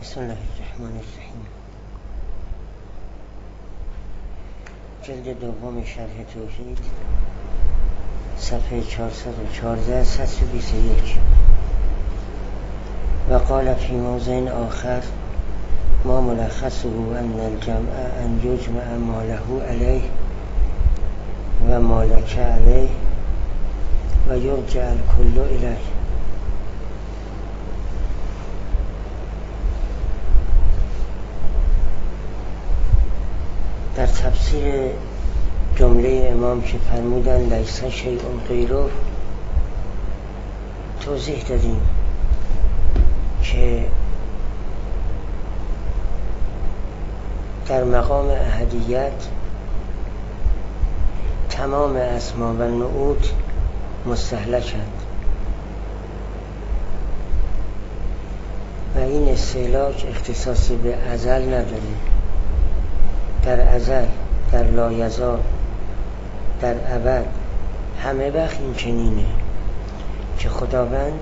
بسم الله الرحمن الرحیم. جلد دوم شرح توحید، صفحه 414 121. و قال فی موضع آخر ما ملخصه ان الجمع ان یجمع ما له علیه و ما لک علیه و یرجع الکل الیه. در تفسیر جمله امام که فرمودن لیس شیء غیره توضیح دادیم که در مقام احدیت تمام اسما و نعوت مستهلکند و این استهلاک اختصاص به ازل نداره. در ازل، در لایزال، در ابد، همه وقت این چنینه که خداوند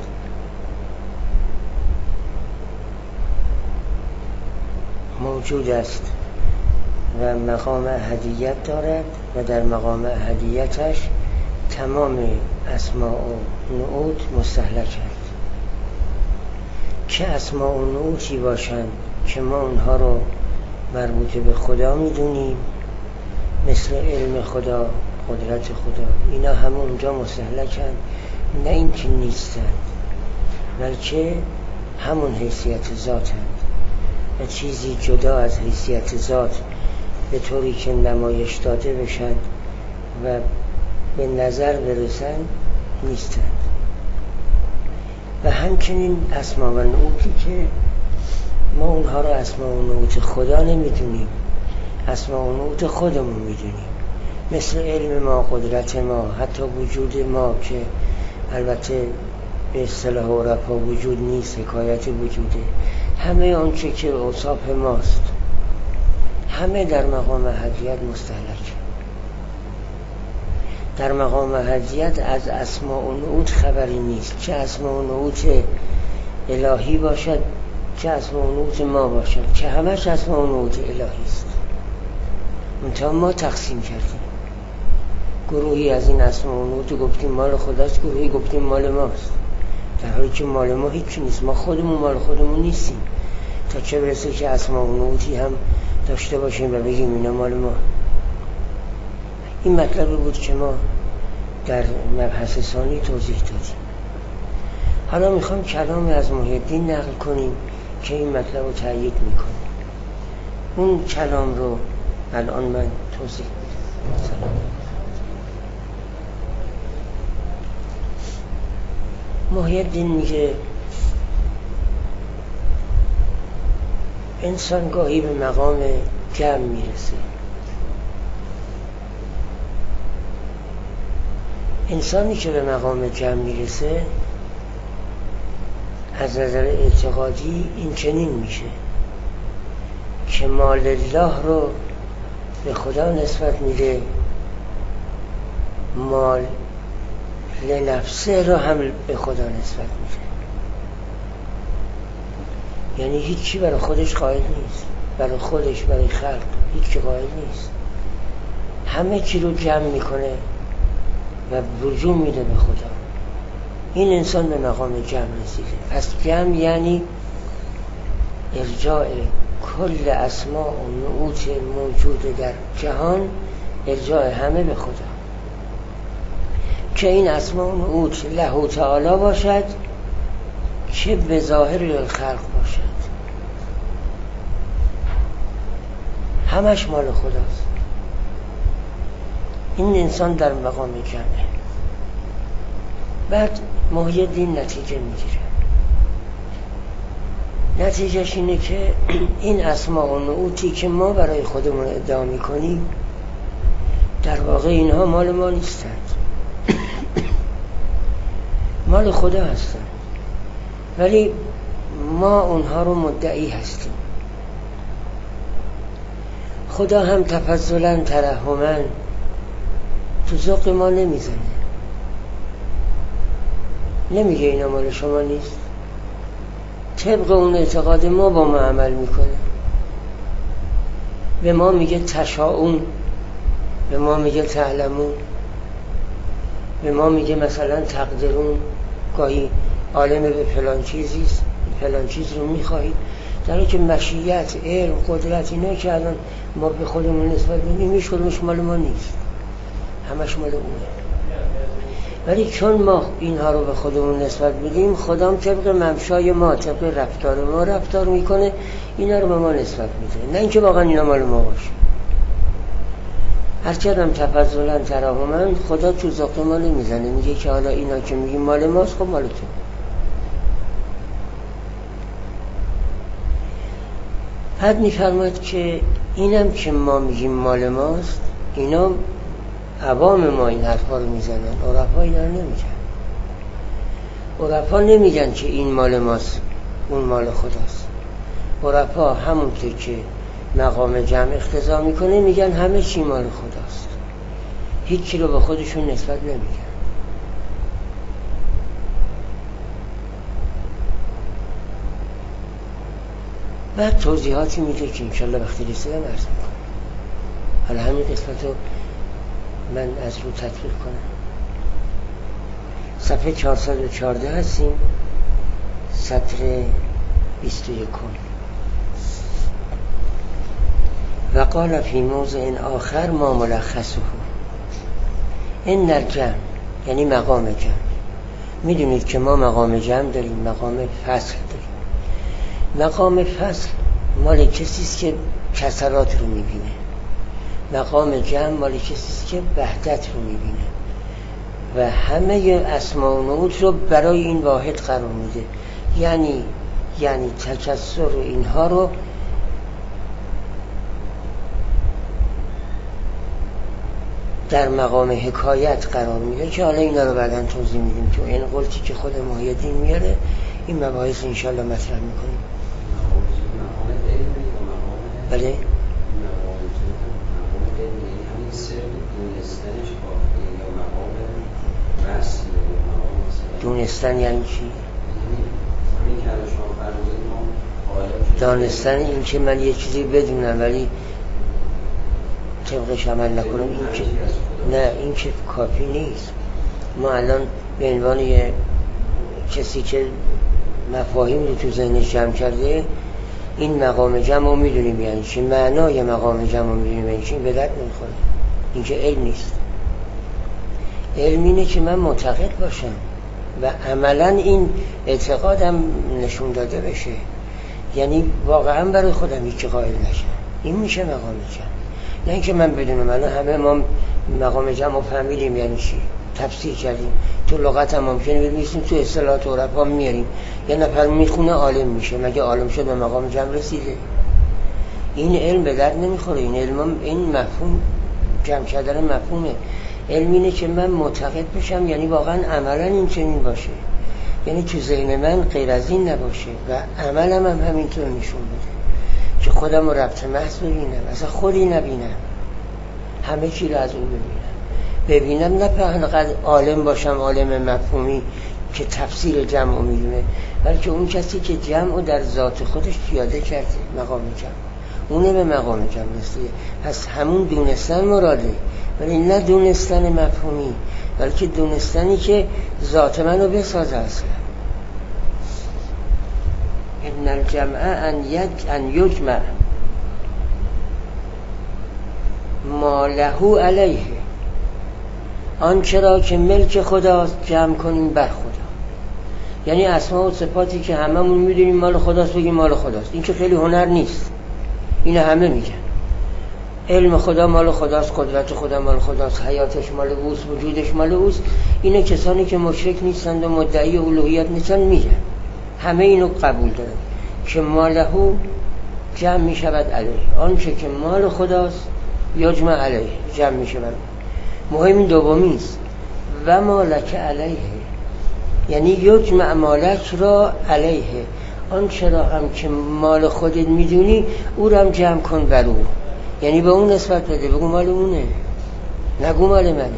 موجود است و مقام احدیت دارد و در مقام احدیتش تمام اسماء و نعوت مستهلک است. چه اسماء و نعوتی باشند که ما اونها رو مربوط به خدا میدونیم، مثل علم خدا، قدرت خدا، اینا همه اونجا مستهلکند، نه اینکه نیستند بلکه همون حیثیت ذاتند و چیزی جدا از حیثیت ذات به طوری که نمایش داده بشن و به نظر برسن نیستند. و همچنین اسما و نعوتی که ما اونها رو اسما و نعوت خدا نمیدونیم، اسما و نعوت خودمون میدونیم، مثل علم ما، قدرت ما، حتی وجود ما که البته به اصطلاح عرفا وجود نیست، حکایت وجوده، همه آنچه که اوصاف ماست همه در مقام احدیت مستهلک. در مقام احدیت از اسما و نعوت خبری نیست، چه اسما و نعوت الهی باشد چه اسما و نعوت ما باشد، که همش اسما و نعوت الهی است. منتها ما تقسیم کردیم، گروهی از این اسما و نعوت گفتیم مال خداست، گروهی گفتیم مال ماست، در حالی که مال ما هیچی نیست. ما خودمون مال خودمون نیستیم، تا چه برسه که اسما و نعوتی هم داشته باشیم و بگیم اینا مال ما. این مطلبی بود که ما در مبحث ثانی توضیح دادیم. حالا میخوام کلام از محی الدین نقل کنیم که این مطلب رو تأیید میکنه. اون کلام رو الان من توضیح میدم. محی الدین میگه انسان گاهی به مقام جمع میرسه. انسانی که به مقام جمع میرسه از نظر اعتقادی این چنین میشه که مال الله رو به خدا نسبت میده، مال لنفسه رو هم به خدا نسبت میده. یعنی هیچی برای خودش قائل نیست، برای خودش، برای خلق هیچی قائل نیست، همه چی رو جمع میکنه و رجوع میده به خدا. این انسان به مقام جمع رسیده. پس جمع یعنی ارجاع کل اسماء و نعوت موجود در جهان، ارجاع همه به خدا، که این اسماء و نعوت له تعالی باشد که به ظاهر الخلق باشد، همش مال خداست. این انسان در مقام جمعه. بعد محی الدین نتیجه میگیره. نتیجهش اینه که این اسماء و نعوتی که ما برای خودمون ادعا میکنیم در واقع اینها مال ما نیستند، مال خدا هستند، ولی ما اونها رو مدعی هستیم. خدا هم تفضلا ترحما تو ذوق ما نمیزنه، نمیگه اینا مال شما نیست، طبق اون اعتقاد ما با ما عمل میکنه. به ما میگه تشاؤون، به ما میگه تعلمون، به ما میگه مثلا تقدرون، گاهی عالم به فلان چیزیست، فلان چیز رو میخواهید، در حالی که مشیت، علم، قدرت اینا که الان ما به خودمون نسبت میدیم هیچ کدومش مال ما نیست، همش مال اونه. ولی چون ما اینها رو به خودمون نسبت میدیم، خدا طبق ممشای ما، طبق رفتار ما رفتار میکنه، اینا رو به ما نسبت میده، نه اینکه واقعا اینا مال ما باشه. هرچند هم تفضلا تراهما خدا تو ذوق ما نمیزنه، میگه که حالا اینا که میگیم مال ماست، خب مال تو. بعد میفرماید که اینم که ما میگیم مال ماست، اینا عوام ما این حرفا رو میزنن، عرفا اینا رو نمیگن. عرفا نمیگن که این مال ماست اون مال خداست. عرفا همونطور که مقام جمع اقتضا میکنه میگن همه چی مال خداست، هیچی رو به خودشون نسبت نمیگن. بعد توضیحاتی میده که انشالله وقتی رسیدم عرض میکنم. حالا همین قسمت رو من از رو تطبیق کنم. صفحه 414 هستیم، سطر 21. و قال فی موضع آخر ما ملخصه ان الجمع، یعنی مقام جمع. میدونید که ما مقام جمع داریم، مقام فصل داریم. مقام فصل مال کسیست که کسرات رو میبینه، مقام جمع مال کسیست که وحدت رو میبینه و همه اسماء و نعوت رو برای این واحد قرار میده. یعنی تکسر اینها رو در مقام حکایت قرار میده که حالا اینا رو بعداً توضیح میدیم تو این قلتی که خود محی الدین میاره. این مباحث انشالله مطرح میکنیم. بله؟ دونستن یعنی چی؟ دانستن این که من یه چیزی بدونم ولی طبقش عمل نکنم، این که نه، این که کافی نیست. ما الان به عنوان یه کسی که مفاهیم رو تو ذهنش جمع کرده، این مقام جمع رو میدونیم یعنی چی، معنای مقام جمع رو میدونیم یعنی چی، به درد نمیخوره. این که علم نیست. علم اینه که من معتقد باشم و عملا این اعتقادم نشون داده بشه، یعنی واقعا برای خودم هیچ قائل نشم. این میشه مقام جمع. نه اینکه من بدونم الان همه ما مقام جمع رو فهمیدیم یعنی چی، تفسیر کردیم، تو لغت هم ممکنه بنویسیم، تو اصطلاحات عرفا میاریم، یه نفر میخونه عالم میشه، مگه عالم شد به مقام جمع رسیده؟ این علم به درد نمیخوره. این علم، این مفهوم جمع کردن مفهومه. علم اینه که من معتقد بشم، یعنی واقعا عملا این چنین باشه، یعنی تو ذهن من غیر از این نباشه و عملم هم همینطور نشون بده که خودم رو ربط محض ببینم، اصلا خودی نبینم، همه چی رو از اون ببینم، نه فقط عالم باشم، عالم مفهومی که تفسیر جمع رو میدونه، بلکه اون کسی که جمع رو در ذات خودش پیاده کرده، مقام جمع اونه به مقام جمع رسیده. پس همون دونستن مراده، ولی نه دونستن مفهومی، بلکه دونستنی که ذات من رو بسازه. اصلا ان الجمع ان یجمع ما له علیه، آنچه را که ملک خداست جمع کنیم بر خدا. یعنی اسما و صفاتی که هممون میدونیم مال خداست بگیم مال خداست. این که خیلی هنر نیست، این همه میگن. علم خدا مال خداست، قدرت خدا مال خداست، حیاتش مال اوست، وجودش مال اوست. اینه کسانی که مشرک نیستند و مدعی الوهیت نیستند میگن، همه اینو قبول دارن که ماله جمع میشود علیه، آنچه که مال خداست یجمع علیه، جمع میشود. مهم این دومی است. و مالک علیه، یعنی یجمع مالک را علیه، آنچه را هم که مال خودت میدونی او را هم جمع کن بر او، یعنی به اون نسبت بده، بگو مال اونه، نگو مال منه.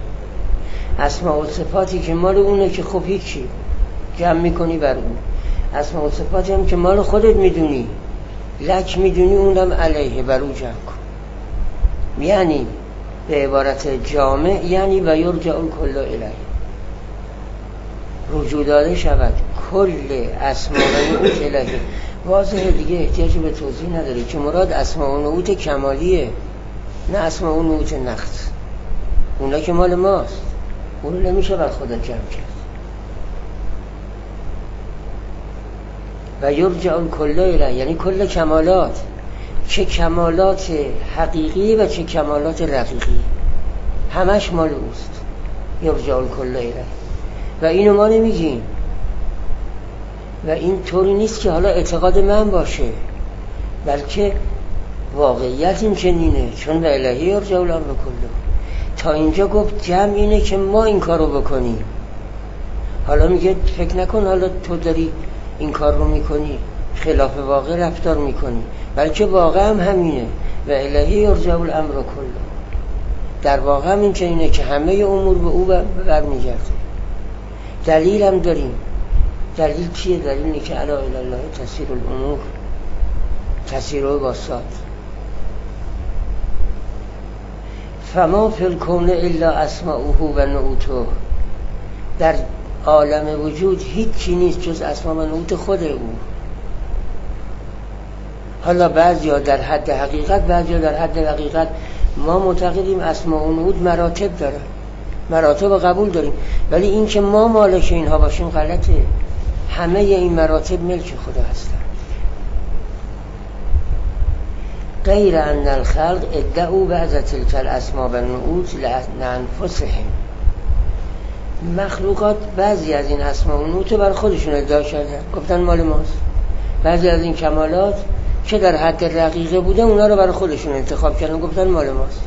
اسماء و صفاتی که مال اونه که خب هیچی، جمع میکنی بر اون. اسماء و صفاتی هم که مال خودت میدونی، لک میدونی، اونم علیه بر او جمع کن. یعنی به عبارت جامع یعنی و یرجع الکل الیه، رجوع داده شود کل اسماء و نعوت الیه. واضحه دیگه، احتیاجی به توضیح نداره که مراد اسماء و نعوت کمالیه، نه اسماء و نعوت نقص. اونا که مال ماست، اون نمیشه بر خودت جمع کرد. و یرجع الکل الیه یعنی کل کمالات، چه کمالات حقیقی و چه کمالات رقیقی، همش مال اوست. یرجع الکل الیه. و اینو ما نمیگیم و این طوری نیست که حالا اعتقاد من باشه، بلکه واقعیت این چنینه، چون به الهی یرجع الامر کله. تا اینجا گفت جمع اینه که ما این کارو بکنیم. حالا میگه فکر نکن حالا تو داری این کار رو میکنی خلاف واقع رفتار میکنی، بلکه واقع هم همینه و الهی یرجع الامر کله. در واقع هم این چنینه که همه امور به او برمیگرده. دلیل هم داریم. دلیل چیه؟ دلیل اینه که الا الی الله تسیر الامور، تسیر و باسات. فما فی الکون الا اسماؤه و نعوته. در عالم وجود هیچی نیست جز اسما و نعوت خود او. حالا بعضیا در حد حقیقت، بعضیا در حد حقیقت. ما معتقدیم اسما و نعوت مراتب دارن، مراتب قبول داریم، ولی این که ما مالک اینها باشیم غلطه. همه این مراتب ملک خدا هستن. غیر ان الخلق ادعوا بعض تلك الاسماء و النعوت لانفسهم. مخلوقات بعضی از این اسماء و نعوت بر خودشون ادعا کردن، گفتن مال ماست. بعضی از این کمالات که در حد رقیقه بوده اونا رو بر خودشون انتخاب کردن، گفتن مال ماست.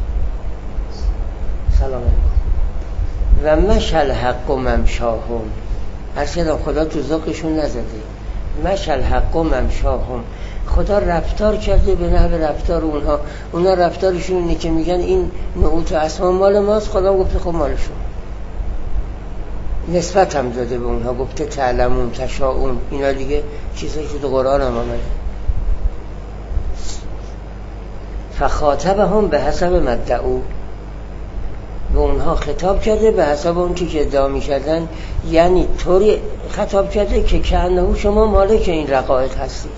سلام علیکم. و مشل حق و ممشاهم. ارشد خدا تو ذوقشون نزده. مشل حق و ممشاهم. خدا رفتار کرده به نحو رفتار اونها. اونا رفتارشون اینه که میگن این نعوت و اسما مال ماست، خدا گفته خب مال شما. نسبت هم داده به اونها، گفته تعلمون، تشاؤون، اینا دیگه چیزایی که تو قرآن هم آمده. فخاطبهم به حسب مدعو. به اونها خطاب کرده به حسب اون چی که ادعا می‌کردن، یعنی طوری خطاب کرده که کأنه شما مالک این رقائق هستید،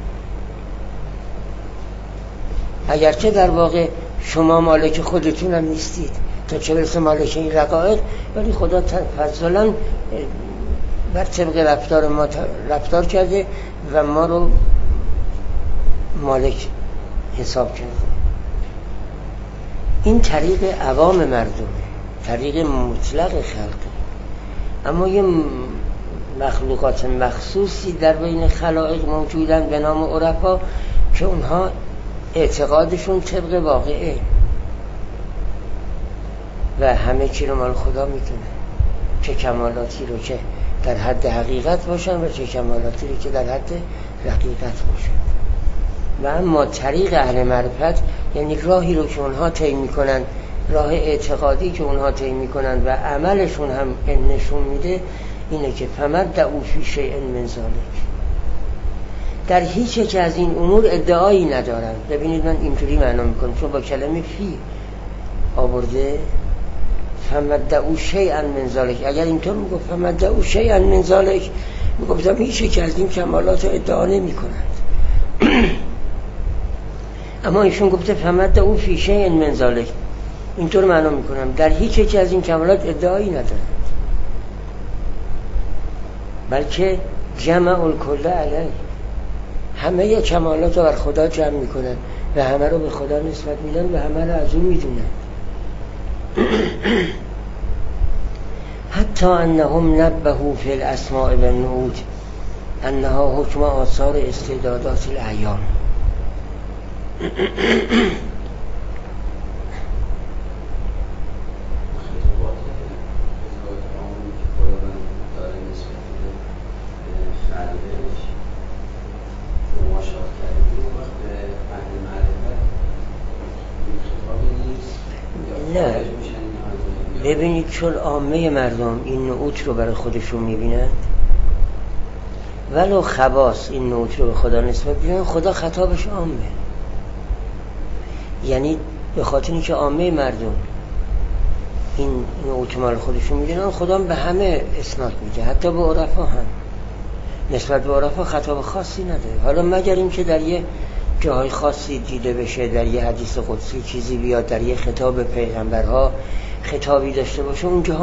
اگرچه در واقع شما مالک خودتون هم نیستید، تا چه برسه مالک این رقائق، ولی خدا فضلا بر طبق رفتار ما رفتار کرده و ما رو مالک حساب کرده. این طریق عوام مردمه، طریق مطلق خلقه. اما یه مخلوقات مخصوصی در بین خلائق موجودن به نام عرفا که اونها اعتقادشون طبق واقعه و همه چی رو مال خدا میدونه، چه کمالاتی رو که در حد حقیقت باشن و چه کمالاتی رو که در حد حقیقت باشن. و اما طریق اهل معرفت یعنی راهی رو که اونها طی میکنن، راه اعتقادی که اونها طی میکنن و عملشون هم نشون میده، اینه که فمدعوا فی شیء من ذلک. در هیچ یک از این امور ادعایی ندارن. ببینید من اینطوری معنا میکنم چون با کلمه فی آورده فمدعوا شیئا من ذلک. اگر اینطور میگفت فمدعوا شیئا من ذلک، میگفتم هیچ یک از این کمالات رو ادعا نمیکنند. اما ایشون گفته فمدعوا فی شیء من ذلک، اینطور معنا میکنم در هیچ یک از این کمالات ادعایی ندارند، بلکه جمع الکل علیه، همه کمالات رو بر خدا جمع میکنن و همه رو به خدا نسبت میدن و همه رو از اون میدونن. حتی انهم نبهوا فی الاسماء و النعوت انها حکم آثار استعدادات الاعیان. نه ببینید چون عامه مردم این نعوت رو برای خودشون میبینند ولو خواص این نوت رو به خدا نسبت بدن، خدا خطابش عامه، یعنی به خاطر اینکه عامه مردم این نوت مال خودشون میدونن، خدا به همه اسناد میده، حتی به عرفا هم. نسبت به عرفا خطاب خاصی نداره، حالا مگر اینکه در یه جاهای خاصی دیده بشه، در یه حدیث قدسی چیزی بیاد، در یه خطاب پیغمبرها خطابی داشته باشه، اونجاها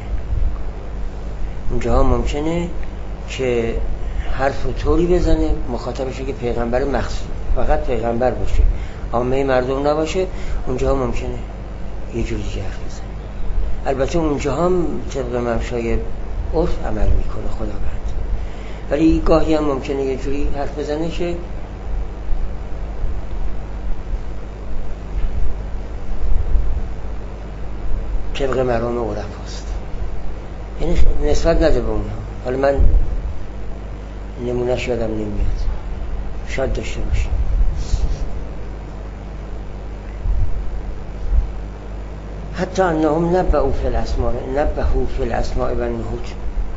ممکنه که حرف و طوری بزنه مخاطبشه که پیغمبر مخصوص، فقط پیغمبر باشه، عامه مردم نباشه، اونجاها ممکنه یه جوری حرف بزنه. البته اونجاها هم طبق ممشای عرف عمل میکنه خداوند، ولی گاهی هم ممکنه یه جوری حرف بزنه که طبق مرام عرفاست، یعنی نسبت نده به اونها. حالا من نمونهش یادم نمیاد، شاید داشته باشه. حتی انهم نبهوا فی الاسماء و النهوت.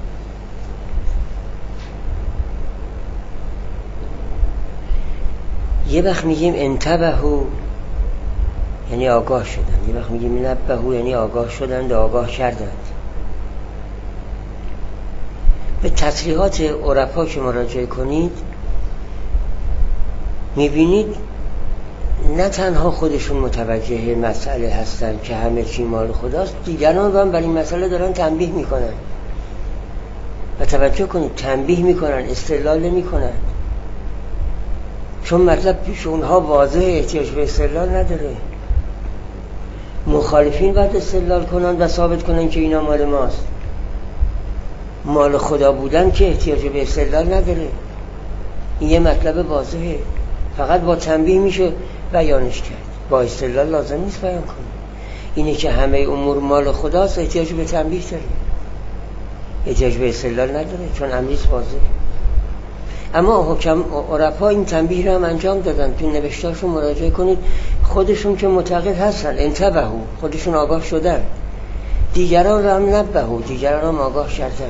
یه وقت میگیم انتبهوا یعنی آگاه شدن، یه وقت میگیم نبهوا یعنی آگاه شدند، آگاه کردند. به تصریحات عرفا که مراجعه کنید میبینید نه تنها خودشون متوجه مسئله هستن که همه چی مال خداست، دیگران هم برای این مسئله دارن تنبیه میکنن. و توجه کنید تنبیه میکنن، استدلال نمیکنن، چون مطلب پیش اونها واضحه، احتیاج به استدلال نداره. مخالفین باید استدلال کنن و ثابت کنن که اینا مال ماست. مال خدا بودن که احتیاج به استدلال نداره، این یه مطلب واضحه، فقط با تنبیه میشه بیانش کرد، با استدلال لازم نیست بیان کنه. اینه که همه امور مال خداست، احتیاج به تنبیه داره، احتیاج به استدلال نداره، چون امریست واضحه. اما حکم عرفا این تنبیه رو هم انجام دادن، تو نوشتاشون مراجعه کنید، خودشون که معتقد هستن انتبهوا، خودشون آگاه شدن، دیگران رو هم نبهوا، دیگران هم آگاه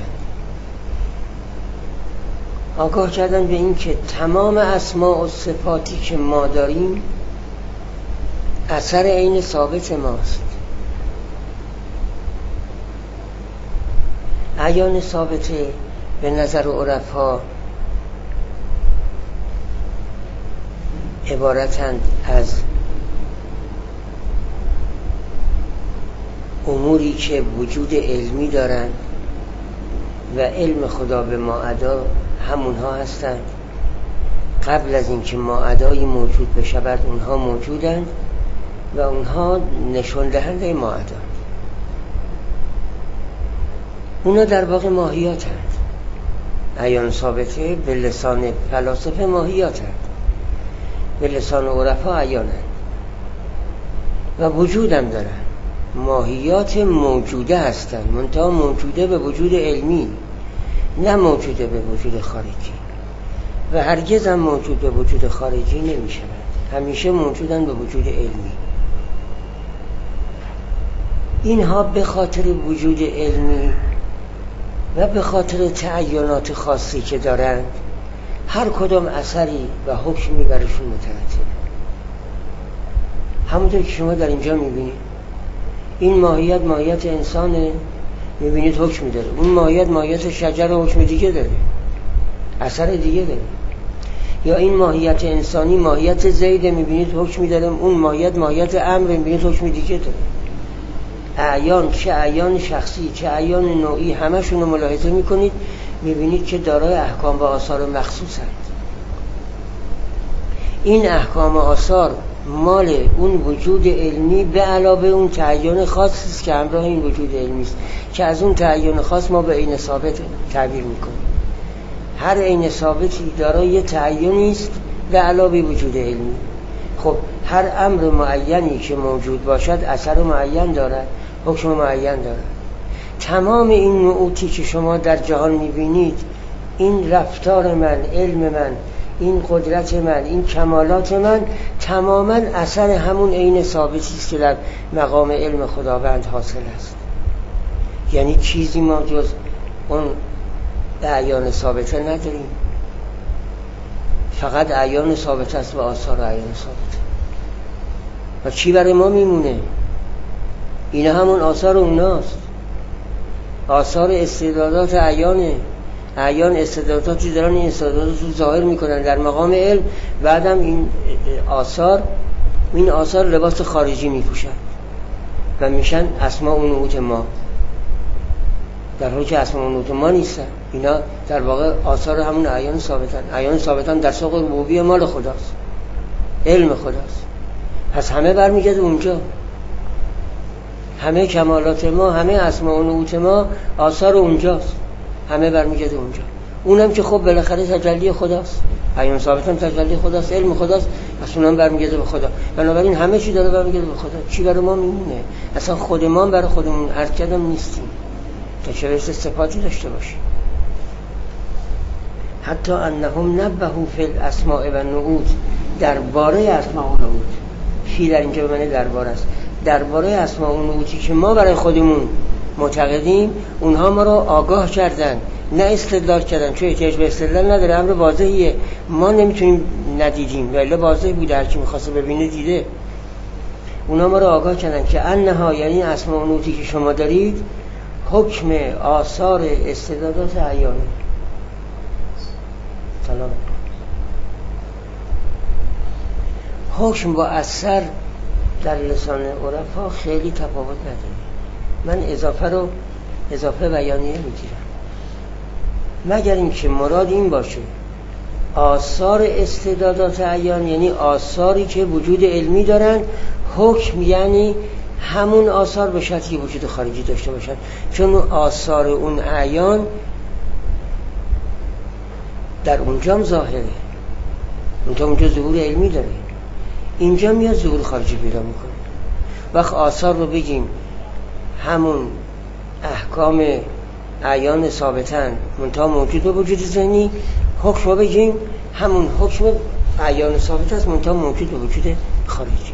کردن به این که تمام اسماء و صفاتی که ما داریم اثر عین ثابت ماست. عیان ثابته به نظر عرفا عبارتند از اموری که وجود علمی دارند و علم خدا به ما ادا همونها هستند. قبل از اینکه ما ادایی موجود بشود اونها موجودند و اونها نشون دهنده ما ادا. اونا در واقع ماهیاتند. عیان ثابته به لسان فلاسفه ماهیاتند، به لسان عرفا عیانند و وجودم دارن، ماهیات موجوده هستند، منتها موجوده به وجود علمی، نه موجوده به وجود خارجی، و هرگز هم موجود به وجود خارجی نمی شود، همیشه موجودن به وجود علمی. اینها به خاطر وجود علمی و به خاطر تعینات خاصی که دارند، هر کدام اثری و حکمی برشون مترتبه. همونطور که شما در اینجا میبینید این ماهیت ماهیت انسانه، میبینید حکم داره، اون ماهیت شجر حکم دیگه داره، اثر دیگه داره. یا این ماهیت انسانی ماهیت زید، میبینید حکمی داره، اون ماهیت امر، میبینید حکم دیگه داره. اعیان، چه اعیان شخصی چه اعیان نوعی، همشون رو ملاحظه میکنید، میبینید که دارای احکام و آثار مخصوصند. این احکام و آثار مال اون وجود علمی به علاوه اون تعین خاصی است که همراه این وجود علمی است، که از اون تعین خاص ما به عین ثابت تعبیر میکنیم. هر عین ثابتی دارای یه تعینی است به علاوه وجود علمی. خب هر امر معینی که موجود باشد اثر معین دارد، حکم معین دارد. تمام این نعوتی که شما در جهان میبینید، این رفتار من، علم من، این قدرت من، این کمالات من، تماما اثر همون عین ثابتی است که در مقام علم خداوند حاصل است. یعنی چیزی ما جز اون اعیان ثابته نداریم. فقط اعیان ثابت است و آثار اعیان ثابت. و چی برای ما میمونه؟ اینا همون آثار اوناست، آثار استعدادات اعیانه. اعیان استعداداتی دارن، این استعدادات رو ظاهر میکنن در مقام علم. بعدم این آثار لباس خارجی میپوشن و میشن اسماء و نعوت ما، در حالی که اسماء و نعوت ما نیستن. اینا در واقع آثار همون اعیان ثابتن. اعیان ثابتن در سوق ربوبیه، مال خداست، علم خداست. پس همه برمیگرده اونجا، همه کمالات ما، همه اسماء و نعوت ما آثار اونجاست، همه برمیگرده اونجا. اونم که خب بالاخره تجلی خداست، اعیان ثابتن تجلی خداست، علم خداست، پس اونم برمیگرده به خدا. بنابراین همه چی داره برمیگرده به خدا. چی برای ما میمونه؟ اصلا خود ما برای خودمون حرکتم نیستیم تا چه برسه صفاتی داشته باشیم. حتی انهم نبهوا فی الاسماء و النعوت، درباره اسماء و نعوت، فی در اینجا به معنی درباره است، درباره اسماء و نعوتی که ما برای خودمون معتقدیم، اونها ما رو آگاه کردن، نه استدلال کردن، چون احتیاج به استدلال نداره، امر واضحیه، ما نمیتونیم ندیدیم، ولی واضح بوده، هر کی می‌خواسته ببینه دیده. اونها ما رو آگاه کردن که انها، یعنی اسماء و نعوتی که شما دارید، حکم آثار استعدادات اعیانه. سلام. حکم با اثر در لسان عرفا خیلی تفاوت نداره. من اضافه بیانیه میگیرم، مگر اینکه مراد این باشه آثار استعدادات اعیان یعنی آثاری که وجود علمی دارن، حکم یعنی همون آثار به شرطی وجود خارجی داشته باشن، چون آثار اون اعیان در اونجا ظاهره، اونجا ظهور علمی داره، اینجا میاد ظهور خارجی پیدا میکنه. وقت آثار رو بگیم همون احکام اعیان ثابتن منتها موجود به وجود ذهنی، حکم رو بگیم همون حکم اعیان ثابت است منتها موجود به وجود خارجی.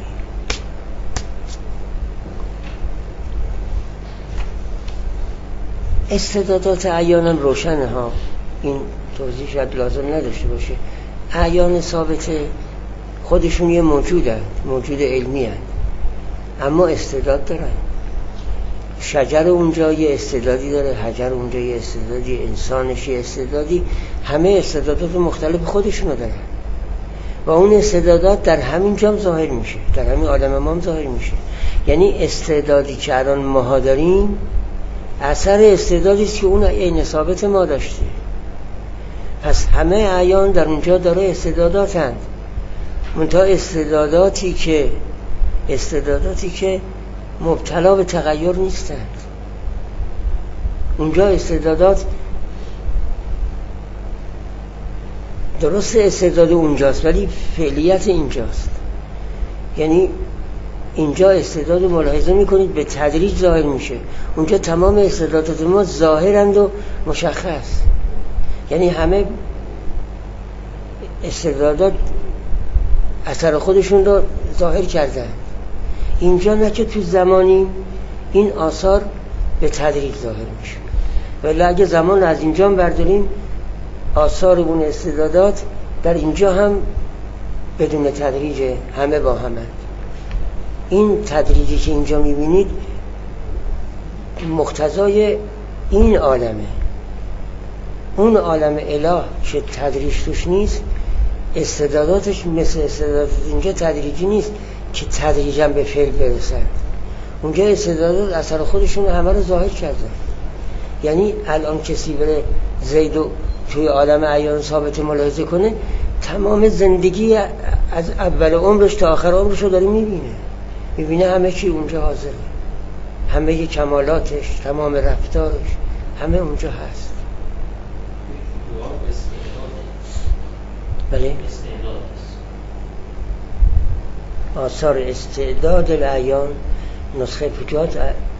استعدادات اعیان هم روشنه ها، این توضیح شاید لازم نداشته باشه. اعیان ثابته خودشون یه موجود علمی هست، اما استعداد دارن. شجر اونجا یه استعدادی داره، حجر اونجا یه استعدادی، انسانش یه استعدادی، همه استعدادات مختلف خودشونو دارن و اون استعدادات در همین جام ظاهر میشه، در همین عالم ما هم ظاهر میشه. یعنی استعدادی که الان ما داریم اثر استعدادی است که اون عین ثابت ما داشته. پس همه اعیان در اونجا داره استعداداتند، منتها استعداداتی که مبتلا به تغییر نیستند. اونجا استعدادات درست استعداد اونجاست ولی فعلیت اینجاست. یعنی اینجا استعداد ملاحظه میکنید به تدریج ظاهر میشه، اونجا تمام استعدادات ما ظاهرند و مشخص. یعنی همه استعدادات اثر خودشون رو ظاهر کردن. اینجا نه که تو زمانی این آثار به تدریج ظاهر میشه، ولی اگه زمان از اینجا برداریم آثار اون استعدادات در اینجا هم بدون تدریج، همه با همه. این تدریجی که اینجا میبینید مقتضای این عالمه. اون عالم اله که تدریج توش نیست، استعداداتش مثل استعدادات اینجا تدریجی نیست که تدریجا به فعل برسند. اونجا استعدادات اثر خودشون همه رو ظاهر کردن. یعنی الان کسی بره زیدو توی عالم اعیان ثابت ملاحظه کنه، تمام زندگی از اول عمرش تا آخر عمرش رو داره میبینه همه چی اونجا حاضره، همه کمالاتش، تمام رفتارش همه اونجا هست. بله، آثار استعداد الاعیان، نسخه فتوحات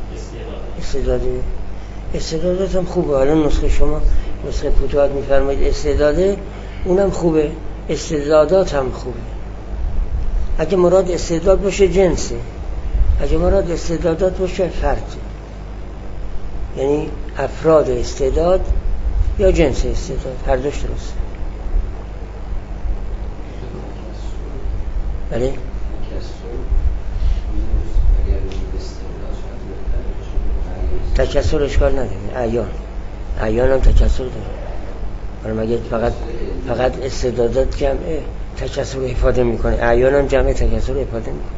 استعدادات هم خوبه. حالا نسخه شما نسخه فتوحات میفرمایید استعداده، اونم خوبه، استعدادات هم خوبه. اگه مراد استعداد باشه جنسه، اگه مراد استعدادات باشه فرد، یعنی افراد استعداد یا جنس استعداد، هر دوش درسته. بله تکسر اشکال نداره، اعیان هم تکسر داره، مگه فقط استعدادات جمعه تکسر افاده میکنه، اعیان هم جمعه تکسر افاده میکنه،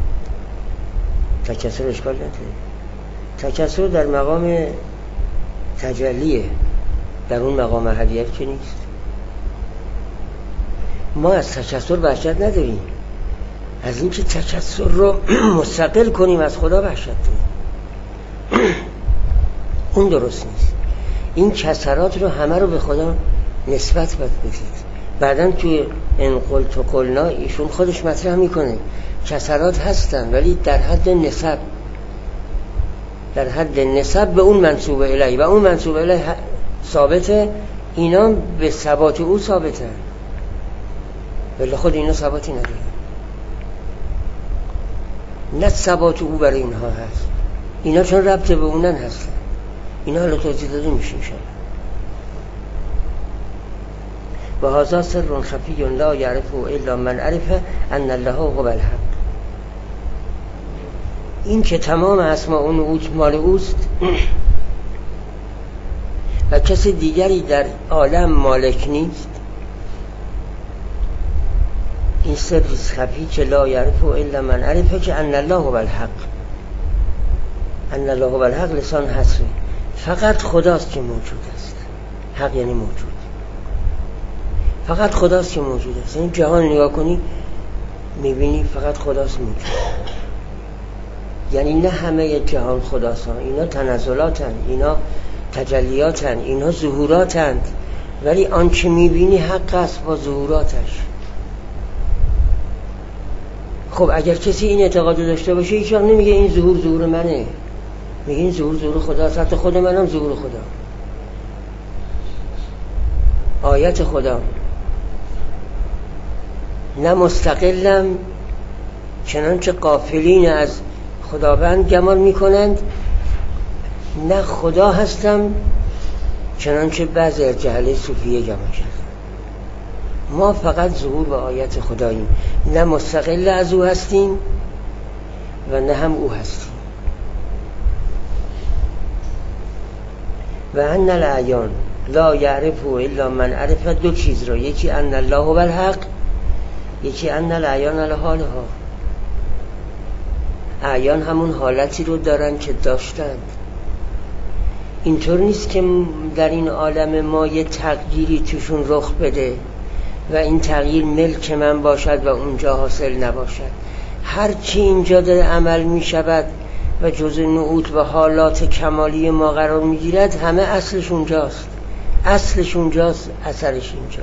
تکسر اشکال نداره. تکسر در مقام تجلیه، در اون مقام هدیت که نیست. ما از تکسر وحشت نداریم، از اینکه تکسر رو مستقل کنیم از خدا وحشت داریم. اون درست نیست. این کسرات رو همه رو به خدا نسبت بدید. بعدن توی ان قلت قلنا ایشون خودش مطرح میکنه کسرات هستن ولی در حد نسب به اون منسوب الیه و اون منسوب الیه ثابته، اینا به ثبات او ثابتن ولی خود اینا ثباتی نداره، نه ثبات او برای اینها هست، اینا چون ربط به اونن هستن. اینا حالا توضیح داده میشه انشاءالله. و هذا سر خفی لا یعرفه الا من عرف ان الله هو الحق. این که تمام اسماء و نعوت مال اوست و کسی دیگری در عالم مالک نیست، این سر خفی که لا یعرفه الا من عرف که ان الله هو الحق. ان الله هو الحق لسان حصره، فقط خداست که موجود است. حق یعنی موجود، فقط خداست که موجود است. این جهان نگاه کنی میبینی فقط خداست موجود، یعنی نه همه جهان خداست، اینا تنزلاتن، اینا تجلیاتن، اینا ظهوراتن، ولی آن که میبینی حق است با ظهوراتش. خب اگر کسی این اعتقاد داشته باشه هیچ وقت نمیگه این ظهور منه، میگه این ظهور خداست. حتی خود منم ظهور خدا، آیت خدا. نه مستقلم چنانچه غافلین از خداوند گمان میکنند، نه خدا هستم چنانچه بعضی از جهله صوفیه گمان کرد. ما فقط ظهور به آیت خداییم، نه مستقل از او هستیم و نه هم او هستیم. و ان الاعیان لا یعرفه الا من عرف، دو چیز رو، یکی ان الله هو الحق، یکی ان الاعیان علی حالها. اعیان همون حالتی رو دارن که داشتند. اینطور نیست که در این عالم ما یه تغییری توشون رخ بده و این تغییر ملک من باشد و اونجا حاصل نباشد. هر چی اینجا داره عمل می شود و جزء نعوت و حالات کمالی ما قرار می گیرد، همه اصلش اونجاست، اصلش اونجاست، اثرش اینجا،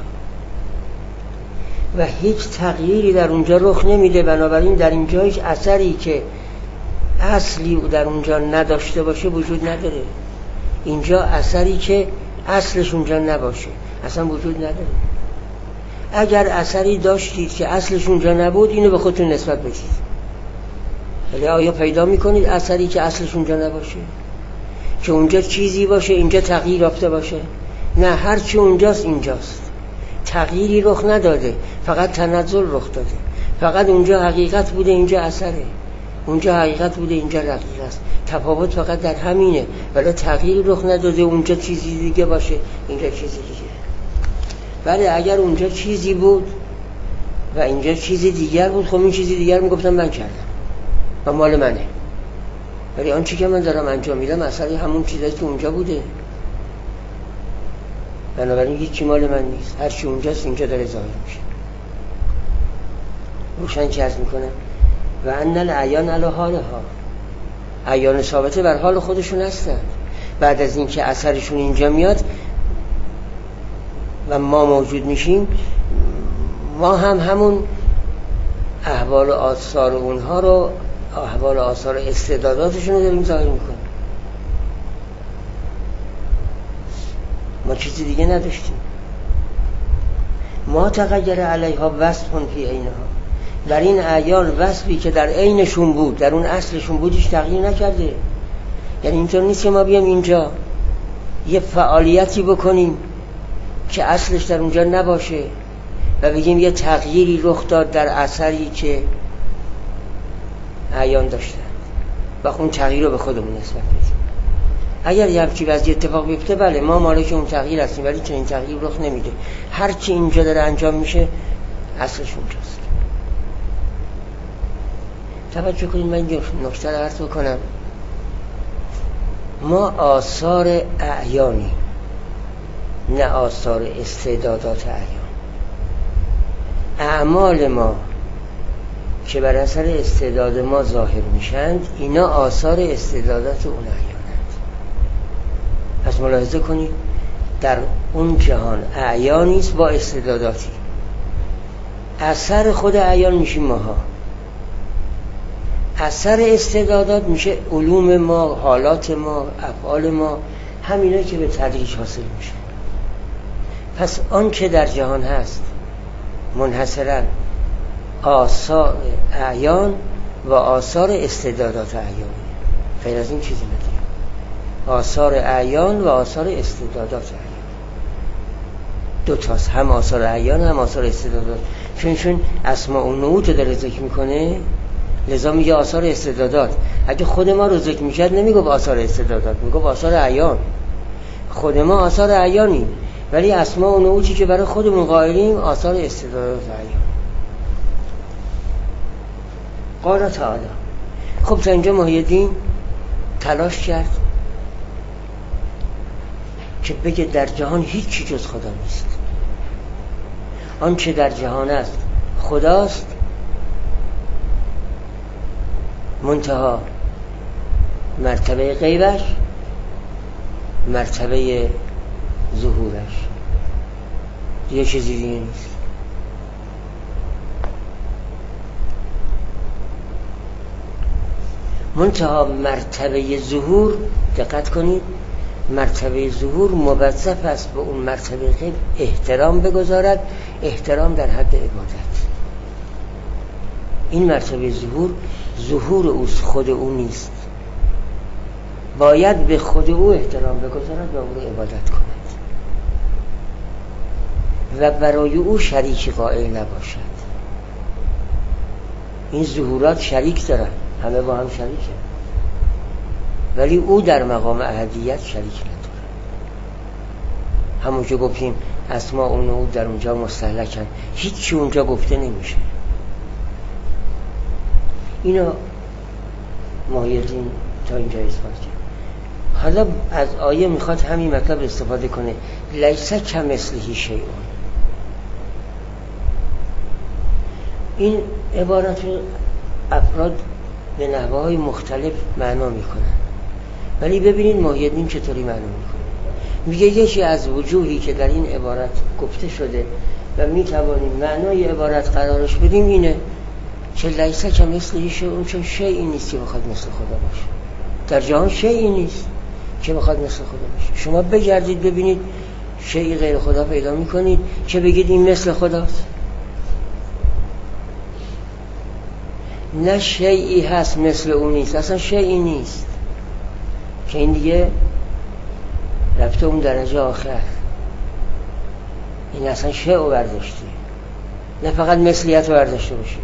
و هیچ تغییری در اونجا رخ نمیده. بنابراین در اینجا هیچ اثری که اصلی در اونجا نداشته باشه وجود نداره. اینجا اثری که اصلش اونجا نباشه اصلا وجود نداره. اگر اثری داشتید که اصلش اونجا نبود، اینو به خودتون نسبت بدید. ولی آیا پیدا میکنید اثری که اصلش اونجا نباشه، که اونجا چیزی باشه اینجا تغییر یافته باشه؟ نه، هر چی اونجاست اینجاست، تغییری رخ نداده، فقط تنزل رخ داده. فقط اونجا حقیقت بوده اینجا اثره، اونجا حقیقت بوده اینجا رقیق است. تفاوت فقط در همینه، ولی تغییری رخ نداده اونجا چیزی دیگه باشه اینجا چیزی دیگه. ولی اگر اونجا چیزی بود و اینجا چیزی دیگر بود، خب این چیزی دیگر میگفتم من کردم و مال منه، ولی آن چی که من دارم انجام میدم اثری همون چیزی که اونجا بوده. بنابراین هیچی مال من نیست، هر چی اونجاست اینجا داره ظاهر میشه. روشن که عرض میکنم و ان الاعیان علی حالها، اعیان ثابته بر حال خودشون هستن. بعد از این که اثرشون اینجا میاد و ما موجود میشیم، ما هم همون احوال و آثار اونها رو، احوال و آثار استعداداتشون رو داریم ظاهر میکنیم. ما چیزی دیگه نداشتیم. ما تغیر علیها وصف فی عینها، در این اعیان وصفی که در عینشون بود، در اون اصلشون بود، هیچ تغییر نکرده. یعنی اینطور نیست که ما بیام اینجا یه فعالیتی بکنیم که اصلش در اونجا نباشه و بگیم یه تغییری رخ داد در اثری که اعیان داشتن و اون تغییر رو به خودمون نسبت بدیم. اگر یه همچی وضعی اتفاق بیفته بله ما مالک اون تغییر هستیم، ولی چنین تغییر رخ نمیده. هر چی اینجا داره انجام میشه اصلش اونجاست. توجه کنید، من یه نکته رو عرض کنم. ما آثار اعیانی، نه آثار استعدادات اعیان. اعمال ما که بر اثر استعداد ما ظاهر میشند، اینا آثار استعدادات اون اعیانند. پس ملاحظه کنید در اون جهان اعیانی است با استعداداتی. اثر خود اعیان میشیم ماها، اثر استعدادات میشه علوم ما، حالات ما، افعال ما، همینا که به تدریج حاصل میشه. پس آن که در جهان هست منحصراً آثار اعیان و آثار استعدادات اعیان، غیر از این چیزی نداره. آثار اعیان و آثار استعدادات اعیان دو تاست، هم آثار اعیان هم آثار استعدادات. چون اسماء و نعوت رو داره ذکر میکنه، لذا میگه آثار استعدادات. اگه خود ما رو ذکر میکرد نمیگه آثار استعدادات، میگه آثار اعیان. خود ما آثار اعیانیم، ولی اسماء و نعوتی که برای خودمون قائلیم آثار استعدادات اعیان. قال تعالی. خب تا اینجا محی الدین تلاش کرد که بگه در جهان هیچ چی جز خدا نیست. آنچه در جهان است خداست، منتها مرتبه غیبش، مرتبه ظهورش، یه چیزی دیگه نیست. منتها مرتبه ظهور، دقت کنید، مرتبه ظهور موظف است به اون مرتبه غیب احترام بگذارد، احترام در حد عبادت. این مرتبه ظهور اوست، خود او نیست. باید به خود او احترام بگذارد و او رو عبادت کند و برای او شریک قائل نباشد. این ظهورات شریک دارن، همه با هم شریکه، ولی او در مقام احدیت شریک نداره. همونجا گفتیم اسماء و نعوت در اونجا مستهلکن، هیچی اونجا گفته نمیشه. اینو محی الدین تا اینجا اثبات کرد. حالا از آیه میخواد همین مطلب استفاده کنه، لیس کمثله شیء. این عبارت رو افراد به نحوهای مختلف معنا میکنن، ولی ببینید محی الدین چطوری معنا میکنه. میگه یکی از وجوهی که در این عبارت گفته شده و میتوانیم معنای عبارت قرارش بدیم اینه که لیس کمثله شیء، چون شیئی نیست که بخواد مثل خدا باشه. در جهان شیئی نیست که بخواد مثل خدا باشه. شما بگردید ببینید شیئی غیر خدا پیدا میکنید که بگید این مثل خداست. نه شیئی هست مثل اون نیست، اصلا شیئی نیست، که این دیگه رفته اون درجه آخر. این اصلا شیء رو برداشتی، نه فقط مثلیت رو برداشته باشه.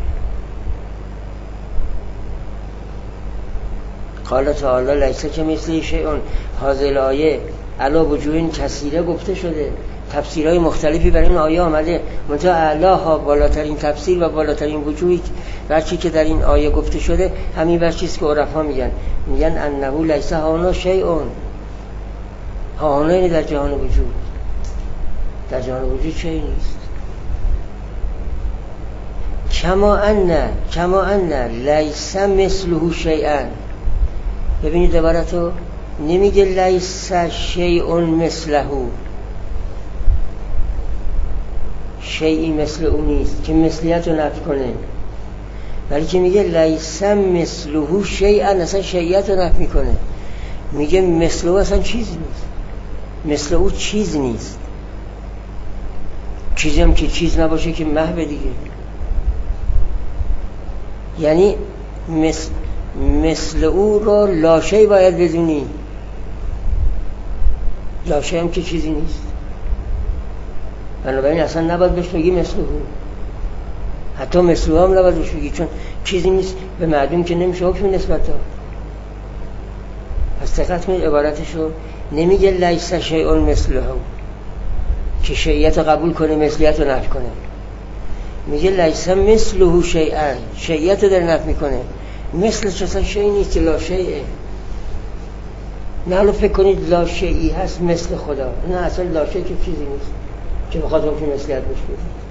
قال تعالی لیس کمثله شیء. هذه الآیه علی وجوه کثیره گفته شده، تفسیرهای مختلفی برای این آیه آمده، منتها اعلاها، بالاترین تفسیر و بالاترین وجوهی برچی که در این آیه گفته شده همین برچیست که عرفا میگن انه لیس هانا شیء. هانا یعنی در جهان وجود، در جهان وجود شیء نیست. کما ان لیس مثله شیئا. ببینید عبارتو نمیگه لیس شیء مثله، شیئی مثل اون نیست که مثلیت رو نفی کنه، بلکه میگه لیس مثله شیئا، اصلا شیئیت رو نفی کنه. میگه مثله اصلا چیز نیست، مثل او چیز نیست. چیزی هم که چیز نباشه که محو دیگه. یعنی مثل او رو لاشی باید بدونی، لاشی هم که چیزی نیست. بنابراین اصلا نباید بهش بگی مثله، حتی مثله هم نباید بهش بگی، چون چیزی نیست به معدوم که نمیشه حکم نسبت داد. پس دقت کنید عبارتشو نمیگه لیس شیء مثله که شیعیت رو قبول کنه مثلیت رو نفی کنه، میگه لیس مثله شیئا، شیعیت رو در نفی میکنه، مثل چسا شیء نیست، لا شیء. نه حالا فکر کنید لا شیئی هست مثل خدا، نه اصلا لا شیء که چیزی نیست که بخواد حکم مثلیت بشه.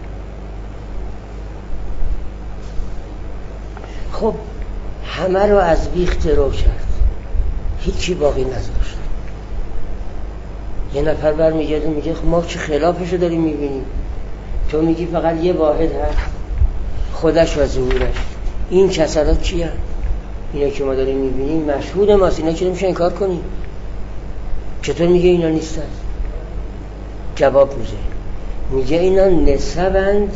خب همه رو از بیخ ترو کرد، هیچی باقی نذاشت. یه نفر برمیگرده میگه ما چه خلافشو داریم میبینیم، تو میگی فقط یه واحد هست، خودش و ظهورش. این کسرات چی هست؟ اینا که ما داریم میبینیم مشهود ماست، اینا که نمیشه انکار کنیم. چطور میگه اینا نیستن؟ جواب میگه اینا نسبند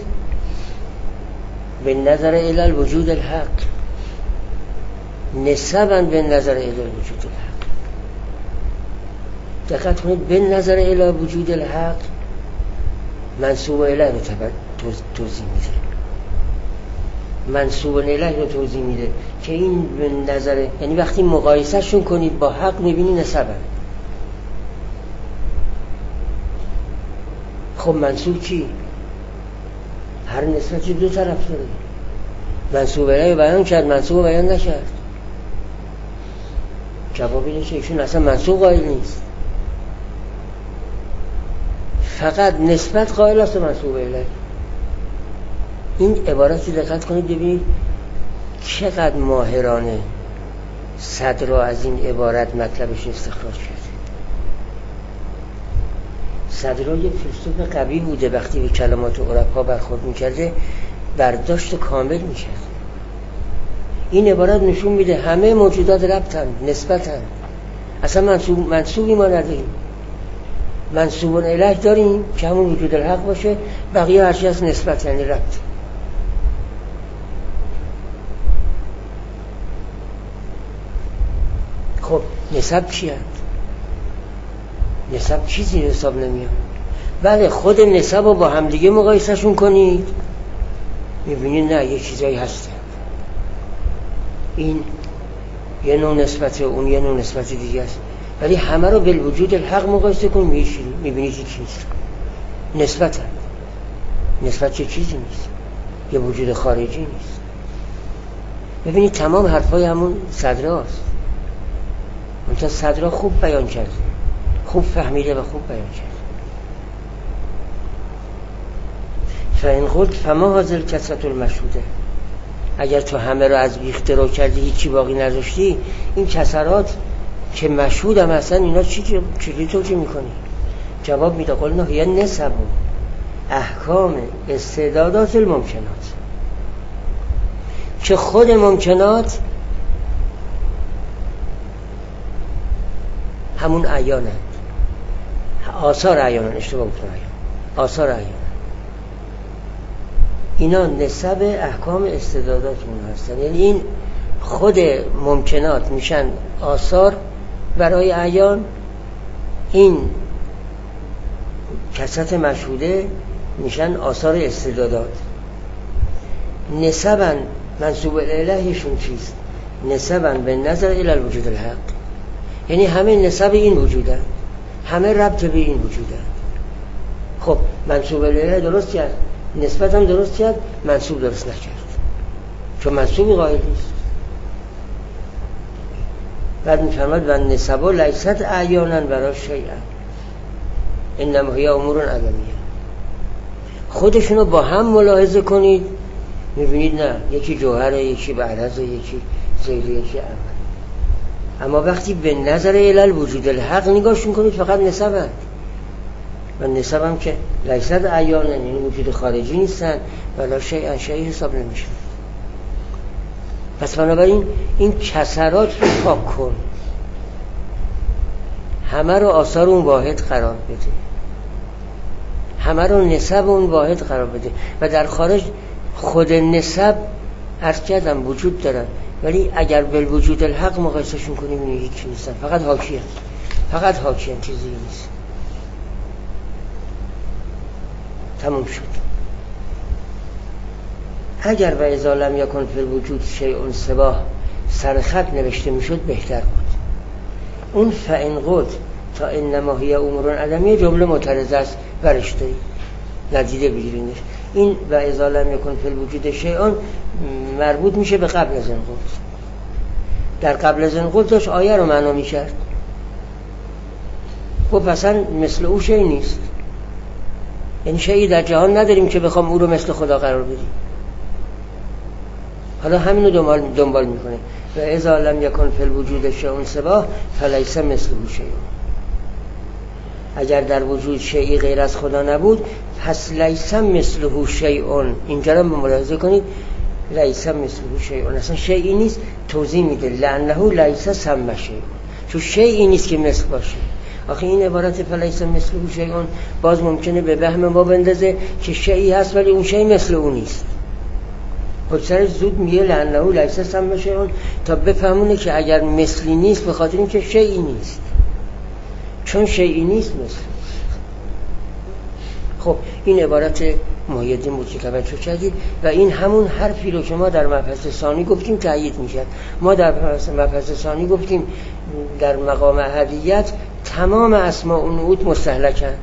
به نظر الی وجود الحق، نسبند به نظر الی وجود الحق. دقت کنید به نظر الی وجود الحق منسوب الیه رو توضیح میده، منسوب الیه رو توضیح میده که این به نظر، یعنی وقتی مقایسه شون کنید با حق میبینی نسبند. خب منسوب چی؟ هر نسبتی دو طرف داره. منسوب الیه بیان کرد، منسوب بیان نکرد. جواب اینه که ایشون اصلا منسوب قائل نیست، فقط نسبت قائل است منسوب الیه. این عبارتی دقت کنید ببینید چقدر ماهرانه صدر را از این عبارت مطلبش استخراج کرد. صدر یه فیلسوف قوی بوده، وقتی به کلمات عرفا برخورد میکرده برداشت کامل میکرد. این عبارت نشون میده همه موجودات ربطن، نسبتن، اصلا منسوبی ما نداریم. منسوب الیه داریم که همون وجود الحق باشه، بقیه هرچی از نسبت یعنی ربط. خب نسب چی هست؟ نسب چیزی حساب نمیاد. بله خود نسب رو با همدیگه مقایسه شون کنید میبینید نه یه چیزایی هسته، این یه نوع نسبته، اون یه نوع نسبت دیگه است، ولی همه رو بالوجود الحق مقایسه کن میبینید هیچ نیست. نسبت هم نسبت چه چیزی نیست، یه وجود خارجی نیست. ببینید تمام حرفای همون صدره هست، منتها صدره خوب بیان کرده، خوب فهمیده و خوب بیان کرده. فإن قلت فما هذه الكثرة المشهوده، اگر تو همه رو از بیخ درو کردی هیچی باقی نذاشتی، این کسرات که مشهود هم هستن اینا چی توجیه میکنی؟ جواب میده قلنا هی نسب احکام استعدادات الممکنات، که خود ممکنات همون عیانه، آثار عیانه، اشتباه گفتم عیان، آثار عیانه، اینا نسب احکام استعداداتمون هستن. یعنی این خود ممکنات میشن آثار برای عیان، این کثرت مشهوده میشن آثار استعدادات. نسبن منسوب الیهشون چیست؟ نسبن به نظر الی وجود الحق، یعنی همه نسب این وجودن، همه ربط به این وجودن. خب منسوب الیه درست کرد، نسبت هم درست کرد، منسوب درست نکرد، چون منسوبی قائل نیست. بعد میفرماد و نسبا لیست اعیانا برای شیئا انما هی امور عدمیه. خودشونو با هم ملاحظه کنید میبینید نه، یکی جوهره، یکی بعرضه، یکی زیل، یکی عمل. اما وقتی به نظر الی وجود الحق نگاهشون کنید فقط نسبن، و نسب هم که لیست اعیانا یعنی وجود خارجی نیستن، ولا شیئا شیء حساب نمیشه. پس بنابراین این کسرات رو پاک کن، همه رو آثار اون واحد قرار بده، همه رو نسب اون واحد قرار بده. و در خارج خود نسب عرض کردم وجود دارن، ولی اگر بالوجود الحق مقایسهشون کنیم اینو هیچی نیستن، فقط حاکی هستن، فقط حاکی هستن، چیزی نیست. تموم شد. اگر و اذا لم یکن فی الوجود شیء سواه سرخط نوشته میشد بهتر بود. اون فإن قد تا انما هی امور عدمی جمله معترضه است، برش دارید ندیده بگیرینش. این و اذا لم یکن فی الوجود شیء مربوط میشه به قبل از انقض. در قبل از انقض داشت آیه رو معنا میکرد. خب اصلا مثل او شیء نیست، یعنی شیئی در جهان نداریم که بخوام او رو مثل خدا قرار بدیم. حالا همینو دنبال میکنه و اذا لم یکن فی الوجود شیء سواه فلیس مثله شیء. اگر در وجود شیئی غیر از خدا نبود پس لیس مثله شیء. اینجا رو ملاحظه کنید، لیس مثله شیء اصلا شیئی نیست. توضیح میده لانه لیس ثم شیء، چون شیئی نیست که مثل باشه. آخه این عبارت فلیس مثله شیء باز ممکنه به وهم ما بندازه که شیئی هست ولی اون شیء مثل اون نیست. پسرش زود میگه لانه لیس ثم شیء تا بفهمونه که اگر مثلی نیست به خاطر اینکه شیئی نیست، چون شیئی نیست مثل. خب این عبارت محی الدین بود که توجه کردید و این همون حرفی رو که ما در مبحث ثانی گفتیم تأیید میشه. ما در مبحث ثانی گفتیم در مقام احدیت تمام اسماء و نعوت مستهلکن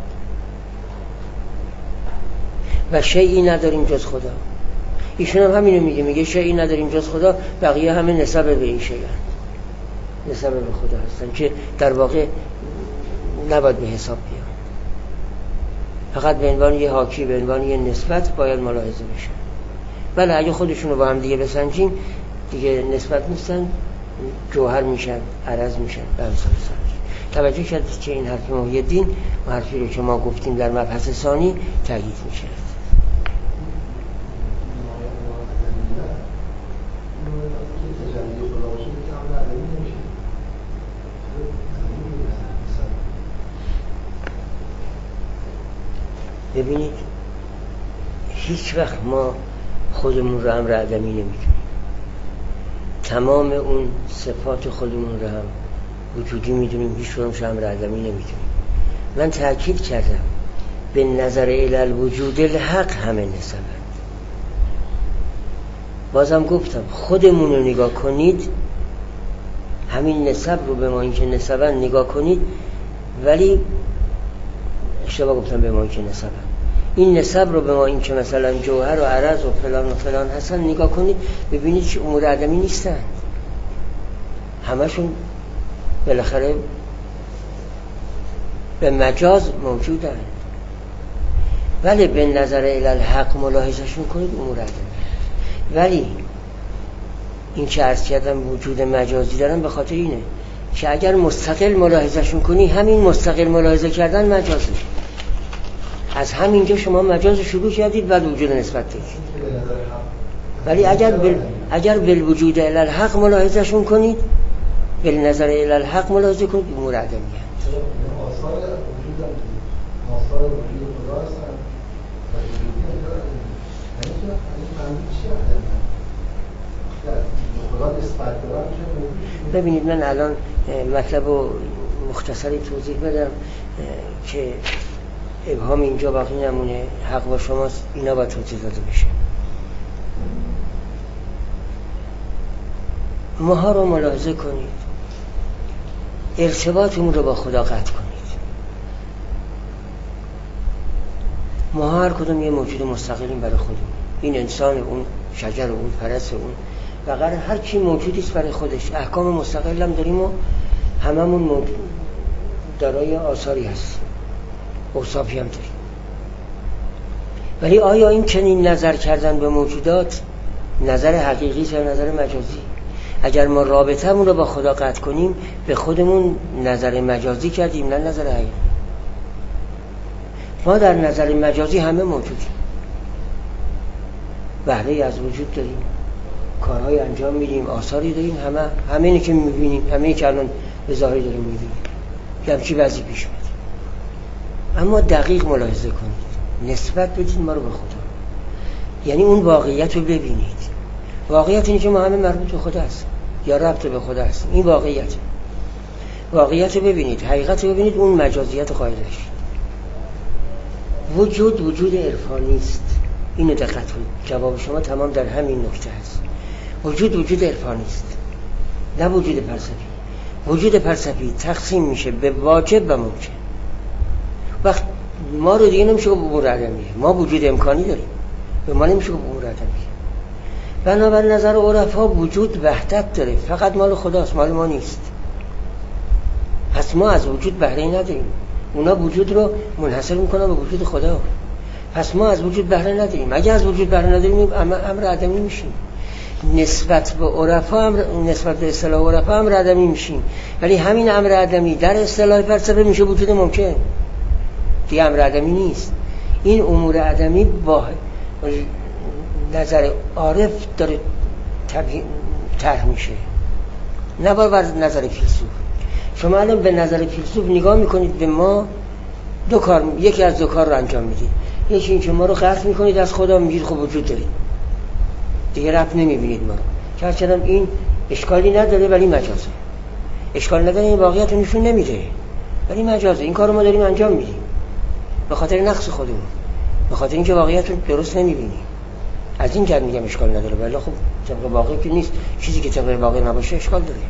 و شیئی نداریم جز خدا. ایشون هم همینو میگه شیئی نداریم جز خدا، بقیه همه نسبت به این شیئن، نسبت به خدا هستن که در واقع نباید به حساب بیان. فقط به عنوان یه حاکی، به عنوان یه نسبت باید ملاحظه بشه. بله اگه خودشونو با هم دیگه بسنجیم دیگه نسبت نیستن، جوهر میشن، عرض میشن و امثال سالش. توجه کردید که این حرف محی الدین و حرفی رو که ما گفتیم در مبحث ثانی تأیید میشه. ببینید هیچ وقت ما خودمون رو امر عدمی نمیدونیم، تمام اون صفات خودمون رو هم وجودی میدونیم، هیچ فرمش امر عدمی نمیدونیم. من تأکید کردم به نظر الی الوجود الحق همه نسبت. بازم گفتم خودمون رو نگاه کنید، همین نسب رو به ما اینکه نسبن نگاه کنید، ولی اشتباه گفتم به ما اینکه نسبن، این نسب رو به ما این که مثلا جوهر و عرض و فلان و فلان هستن نگاه کنید، ببینید که امور عدمی نیستن، همشون بالاخره به مجاز موجودن. ولی به نظر الی الحق ملاحظهشون کنید امور عدمی. ولی این که عرض کردم وجود مجازی دارن به خاطر اینه که اگر مستقل ملاحظهشون کنی همین مستقل ملاحظه کردن مجازه. از همینجا شما مجاز شروع کردید بعد وجود نسبت دید. ولی اگر بالوجود الی الحق ملاحظهشون کنید، بالنظر الی الحق ملاحظه کنید، امور عدمی هست. آثار وجود خدا هستن و وجودی دارن. ببینید من الان مطلب رو مختصری توضیح بدم که ابهام اینجا باقی نمونه، حق با شماست، اینا باید توضیح داده بشه. ماها رو ملاحظه کنید، ارتباطمون رو با خدا قطع کنید. ما هر کدوم یه موجود مستقلیم برای خودمون، این انسان، اون شجر، اون فرس، اون وغیره، هر کی موجودی است برای خودش، احکام مستقل هم داریم و هممون موجود دارای آثاری هست، اوصافی هم داریم. ولی آیا این چنین نظر کردن به موجودات نظر حقیقی است یا نظر مجازی؟ اگر ما رابطه‌مون رو با خدا قطع کنیم به خودمون نظر مجازی کردیم، نه نظر حقیقی. ما در نظر مجازی همه موجودیم، بهره از وجود داریم، کارهای انجام میدیم، آثاری داریم، همه اینی که میبینیم، همه اینی که الان به ظاهر داریم میبینیم، که همچی وضعی پیش میاد. اما دقیق ملاحظه کنید، نسبت بدید ما رو به خدا، یعنی اون واقعیت رو ببینید. واقعیت اینه که ما همه مربوط به خدا هستیم یا ربط به خدا هستیم. این واقعیت رو ببینید، حقیقت رو ببینید، اون مجازیت قائل نشید. وجود عرفانی است. اینو دقت کنید، جواب شما تمام در همین نکته است. وجود عرفانی است، نه وجود فلسفی. وجود فلسفی تقسیم میشه به واجب و ممکن. وقت ما رو دیگه نمیشه گفت امور عدمیه، ما وجود امکانی داریم، به ما نمیشه گفت امور عدمیه. بنابر نظر عرفا وجود وحدت داره، فقط مال خداست، مال ما نیست. پس ما از وجود بهره نداریم. اونا وجود رو منحصر میکنن به وجود خدا. پس ما از وجود بهره نداریم. اگه از وجود بهره نداریم امر عدمی میشیم. نسبت به عرفا نسبت به اصطلاح عرفا امر عدمی میشیم. ولی همین امر عدمی در اصطلاح فلسفه میشه وجود ممکن. دیگه امر عدمی نیست. این امور عدمی با نظر عارف داره طرح میشه، نه با نظر فیلسوف. شما الان به نظر فیلسوف نگاه میکنید به ما دو کار، یکی از دو کار رو انجام میدید. یکی این که ما رو قطع میکنید از خدا، میگید خب وجود دارید، دیگه ربط نمیبینید ما رو. چرا این اشکالی نداره ولی مجازه. اشکال نداره، این واقعیت رو نشون نمیده ولی مجازه. این کار رو ما داریم انجام میدیم به خاطر نقص خودمون، به خاطر اینکه واقعیت رو درست نمیبینیم. از این جهت میگم اشکال نداره، ولی خب طبق واقعی که نیست. چیزی که طبق واقعی نباشه اشکال داره.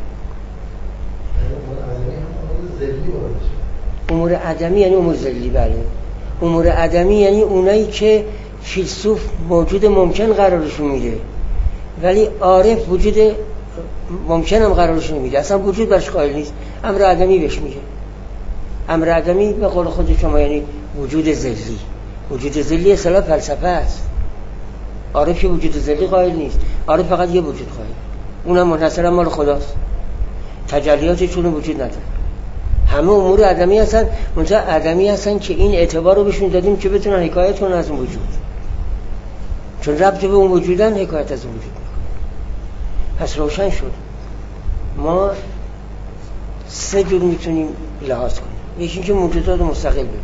امور عدمی یعنی امور ذلی. بله، امور عدمی یعنی اونایی که فیلسوف موجود ممکن قرارشون میده ولی عارف وجود ممکن هم قرارشون میده، اصلا وجود برش قائل نیست، امر عدمی بهش میگه. امر عدمی به قول خود شما یعنی وجود ذلی. وجود ذلی اصطلاح فلسفه است. عارف وجود ذلی قائل نیست، عارف فقط یه وجود قائل، اونم منحصرا مال خداست، تجلیاتشون وجود نداره. همه امور عدمی هستن، منتها عدمی هستن که این اعتبار رو بهشون دادیم که بتونن حکایت کنن از اون وجود، چون ربط به اون وجودن حکایت از اون وجود میکنن. پس روشن شد ما سه جور میتونیم لحاظ کنیم. یکی که موجودات مستقل ببینیم،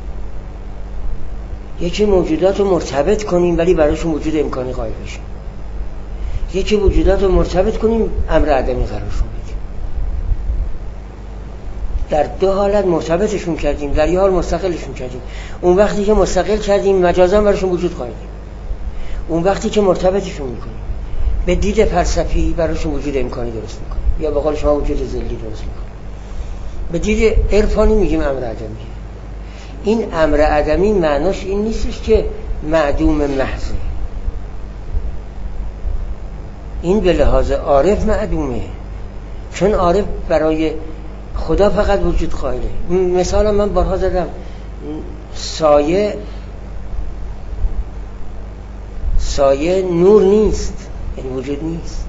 یکی موجودات رو مرتبط کنیم ولی برایشون وجود امکانی قائل بشیم، یکی وجودات رو مرتبط کنیم امر عدمی قرارشون بدیم. در دو حالت مرتبطشون کردیم، در یه حال مستقلشون کردیم. اون وقتی که مستقل کردیم مجازا برایشون وجود قائلیم. اون وقتی که مرتبطشون میکنیم به دید فلسفی برایشون وجود امکانی درست میکنیم، یا به قول شما وجود ذلی درست میکنیم. به دید عرفانی میگیم امر عدمی. این امر عدمی معناش این نیستش که معدوم محضه، این به لحاظ عارف معدومه، چون عارف برای خدا فقط وجود قائله. مثلا من بارها زدم، سایه نور نیست، یعنی وجود نیست.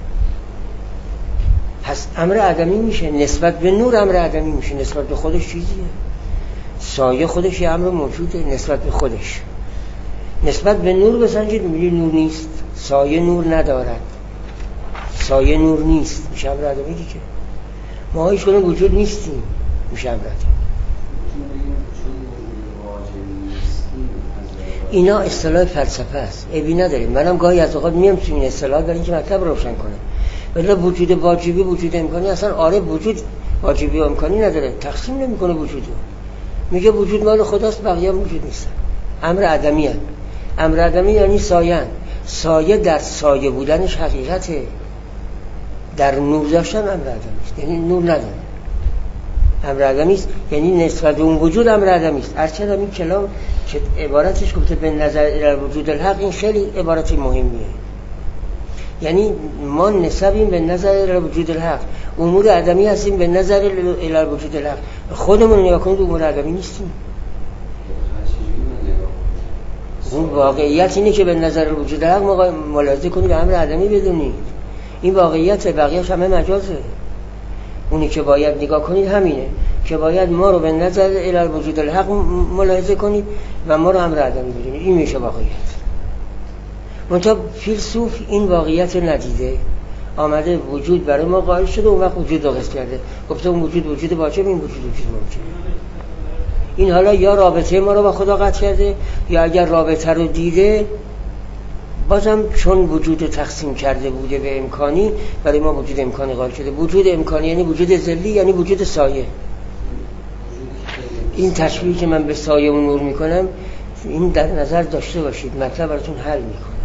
پس امر عدمی میشه، نسبت به نور امر عدمی میشه، نسبت به خودش چیزیه. سایه خودش یه امر موجوده نسبت به خودش. نسبت به نور بسنجید، میگه نور نیست، سایه نور ندارد، سایه نور نیست، میشه امر عدمی دیگه. ما هیچ کنون وجود نیستیم، میشه امر عدمی. اینا اصطلاح فلسفه است، عیبی نداره. منم گاهی از اوقات میام تو این اصطلاح برای اینکه مطلب روشن کنم. ولی وجود واجبی، وجود امکانی، اصلا عارف وجود واجبی و امکانی نداره، تقسیم نمیکنه وجودو. میگه وجود مال خداست، بقیه وجود نیستن، امر عدمی هست. امر عدمی یعنی سایه. سایه در سایه بودنش حقیقته، در نور داشتن امر عدمی است، یعنی نور نداره، امر عدمی است، یعنی نسبت به اون وجود امر عدمی است. هرچند این کلام که عبارتش گفته به نظر الی وجود الحق، این خیلی عبارت مهمیه. یعنی ما نسبیم به نظر الی وجود الحق، امور عدمی هستیم به نظر الی وجود الحق. خودمون نگاه کنید امور عدمی نیستیم. اون واقعیت اینه که به نظر وجود الحق ملاحظه کنید، به امر عدمی بدونید. این واقعیت، بقیه‌اش همه مجازه. اونی که باید نگاه کنید همینه که باید ما رو به نظر الی وجود الحق ملاحظه کنید و ما رو امر عدمی بدونید. این میشه واقعیت. منتها فیلسوف این واقعیت ندیده، آمده وجود برای ما قائل شده، اون وقت وجود رو قصد کرده، گفته اون وجود واجب، این وجود ممکن. این حالا یا رابطه ما رو با خدا قطع کرده، یا اگر رابطه رو دیده بازم چون وجود تقسیم کرده بوده به امکانی، برای ما وجود امکانی قائل شده. وجود امکانی یعنی وجود ذلی، یعنی وجود سایه. این تشبیهی که من به سایه و نور میکنم این در نظر داشته باشید، مطلب براتون حل میکنه.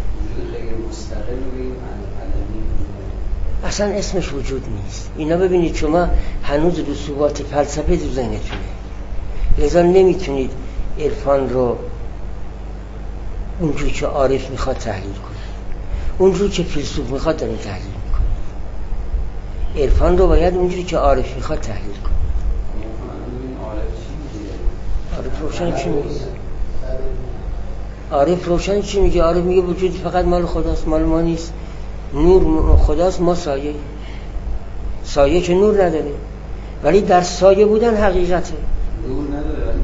اصلا اسمش وجود نیست. اینا ببینید شما هنوز رسوبات فلسفه تو ذهنتونه، لذا نمیتونید عرفان رو اونجوری که عارف میخواد تحلیل کنید، اونجوری که فیلسوف میخواد دارین تحلیل میکنید. عرفان رو باید اونجوری که عارف میخواد تحلیل کنید. عارف روشن چی میگه؟ عارف روشن چی میگه؟ عارف میگه وجود فقط مال خداست، مال ما نیست. نور خداست، ما سایه. سایه که نور نداره، ولی در سایه بودن حقیقته. نور نداره ولی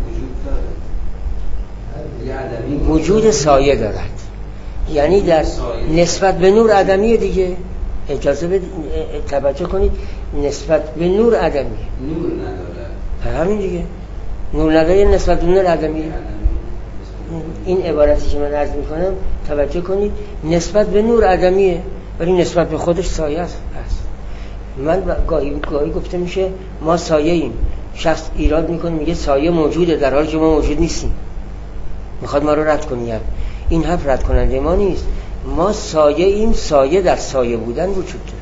وجود داره. وجود سایه دارد، یعنی در نسبت به نور عدمیه دیگه. اجازه توجه کنید، نسبت به نور عدمیه. نور نداره، همین دیگه. نور نداره نسبت به نور عدمیه. این عبارتی که من عرض میکنم توجه کنید، نسبت به نور عدمیه ولی نسبت به خودش سایه است. من گاهی گفته میشه ما سایه ایم، شخص ایراد میکنه میگه سایه موجوده در حالی که ما موجود نیستیم، میخواد ما رو رد کنه. این حرف رد کننده ما نیست. ما سایه ایم، سایه در سایه بودن وجود داره،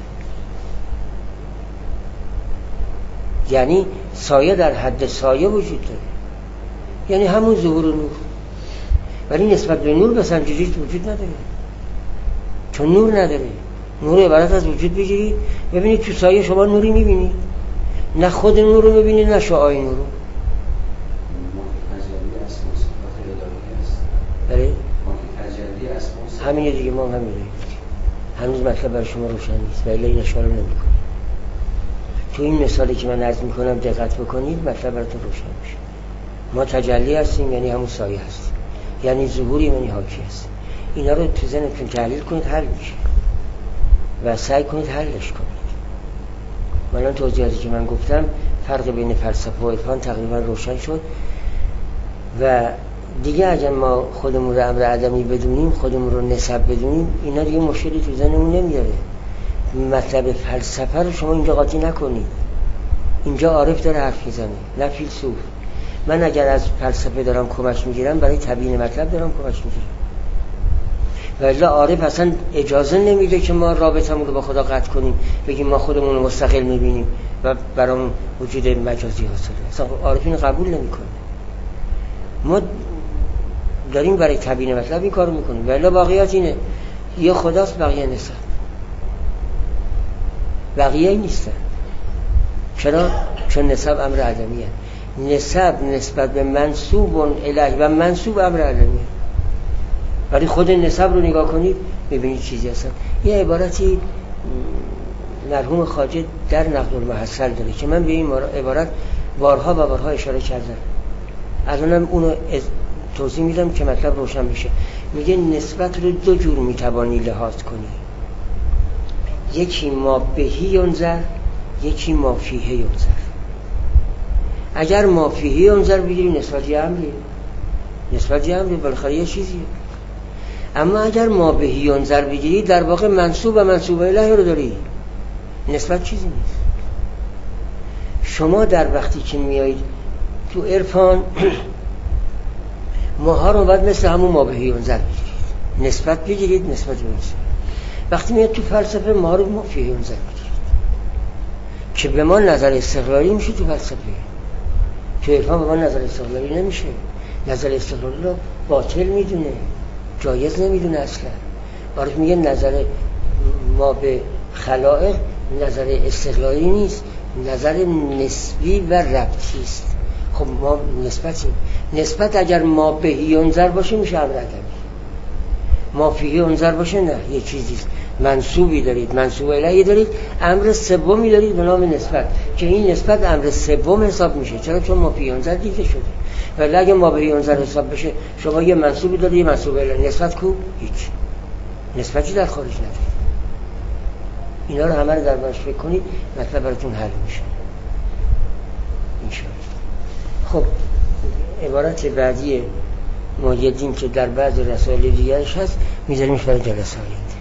یعنی سایه در حد سایه وجود داره، یعنی همون ظهور نور. ولی نسبت به نور بسنجید وجود نداره، چون نور نداره. نور عبارت از وجود بگیرید ببینید تو سایه شما نوری میبینید، نه خود نور رو میبینید نه شعاع نور رو. بله همینه دیگه، ما همینه. هنوز مطلب برای شما روشن نیست ولی این اشاره نمی‌کنه. تو این مثالی که من عرض میکنم دقت بکنید، مطلب براتون روشن میشه. ما تجلی هستیم، یعنی همون سایه هستیم، یعنی ظهوری، یعنی حاکی هستیم. اینا رو تو ذهنتون تحلیل کنید، حل میشه و سعی کنید حلش کنید. الان توضیحاتی که من گفتم، فرق بین فلسفه و عرفان تقریبا روشن شد. و دیگه اگر ما خودمون رو امر عدمی بدونیم، خودمون رو نسب بدونیم، اینا دیگه مشکلی تو ذهنمون نمیاره. مطلب فلسفه رو شما اینجا قاطی نکنید. اینجا عارف داره حرف میزنه، نه فیلسوف. من اگر از فلسفه دارم کمک میگیرم، برای تبیین مطلب دارم کمک میگیرم. ولی عارف اصلا اجازه نمیده که ما رابطمون رو با خدا قطع کنیم، بگیم ما خودمون رو مستقل میبینیم و برامون وجود مجازی حاصله. اصلا عارف این قبول نمیکنه. ما داریم برای تبیین مطلب این کارو میکنیم، ولی واقعیت اینه یه خداست، بقیه نسب، بقیه نیستن. چرا؟ چون نسب امر عدمیه. نسب نسبت به منسوب الیه و منسوب امر عدمیه. ولی خود نسب رو نگاه کنید ببینید چیزی هستن. یه عبارتی مرحوم خواجه در نقد المحصل داره که من به این عبارت بارها و بارها اشاره کردم. الانم اونو توضیح میدم که مطلب روشن بشه. میگه نسبت رو دو جور میتوانی لحاظ کنی، یکی ما بهی ینظر، یکی ما فیه ینظر. اگر ما فیه ینظر بگیری نسبت یه امری، نسبت یه امری بالاخره یه چیزیه. اما اگر ما بهی ینظر بگیری، در واقع منسوب و منسوب الیه رو داری، نسبت چیزی نیست. شما در وقتی که میایید تو عرفان، ماها رو باید مثل همون ما بهی ینظر بگیرید، نسبت بگیرید، نسبت بگیرید. وقتی میاد تو فلسفه، ما رو ما فیه ینظر بگیرید که به ما نظر استقلالی میشه. تو فلسفه، تو عرفان به ما نظر استقلالی نمیشه. نظر استقلالی رو باطل میدونه، جایز نمیدونه اصلا. عارف میگه نظر ما به خلائق نظر استقلالی نیست، نظر نسبی و ربطی است. خب ما نسبتیم. نسبت اگر ما بهی ینظر باشه میشه امر عدمی، ما فیه ینظر باشه نه، یه چیزیست. منسوبی دارید، منسوب الیه دارید، امر سومی دارید به نام نسبت، که این نسبت امر سوم حساب میشه. چرا؟ چون ما فیه ینظر دیده شده. ولی اگه ما بهی ینظر حساب بشه، شما یه منسوبی دارید، یه منسوب الیه، نسبت کو؟ هیچ نسبتی در خارج ندارید. اینا رو همه رو در برش فکر کنید، مطلب براتون حل میشه انشاءالله. خب عبارت بعدی محیدین که در بعض رسائل دیگرش هست میذاریمش برای جلسه آینده.